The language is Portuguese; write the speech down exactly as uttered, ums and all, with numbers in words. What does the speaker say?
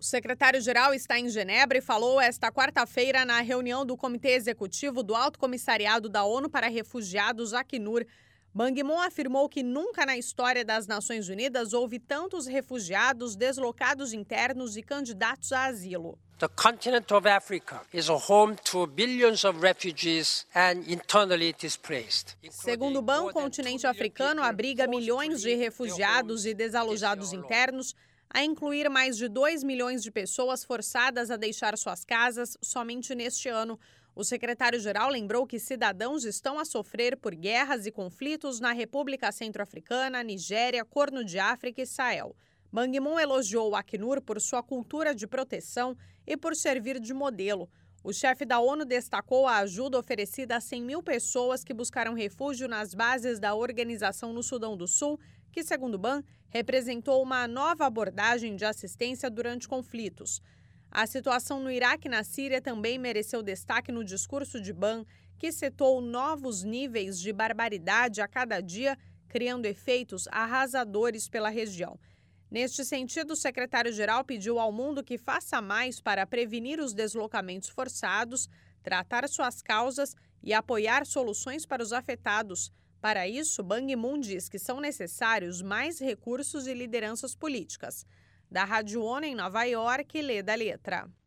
O secretário-geral está em Genebra e falou esta quarta-feira na reunião do Comitê Executivo do Alto Comissariado da ONU para Refugiados, Acnur. Ban Ki-moon afirmou que nunca na história das Nações Unidas houve tantos refugiados, deslocados internos e candidatos a asilo. The continent of Africa is a home to billions of refugees and internally displaced. Segundo o Ban, o continente africano abriga milhões de refugiados e desalojados internos, a incluir mais de dois milhões de pessoas forçadas a deixar suas casas somente neste ano. O secretário-geral lembrou que cidadãos estão a sofrer por guerras e conflitos na República Centro-Africana, Nigéria, Corno de África e Sahel. Ban Ki-moon elogiou o Acnur por sua cultura de proteção e por servir de modelo. O chefe da ONU destacou a ajuda oferecida a cem mil pessoas que buscaram refúgio nas bases da organização no Sudão do Sul, que, segundo o Ban, representou uma nova abordagem de assistência durante conflitos. A situação no Iraque e na Síria também mereceu destaque no discurso de Ban, que citou novos níveis de barbaridade a cada dia, criando efeitos arrasadores pela região. Neste sentido, o secretário-geral pediu ao mundo que faça mais para prevenir os deslocamentos forçados, tratar suas causas e apoiar soluções para os afetados. Para isso, Ban Ki-moon diz que são necessários mais recursos e lideranças políticas. Da Rádio ONU em Nova York, Leda Letra.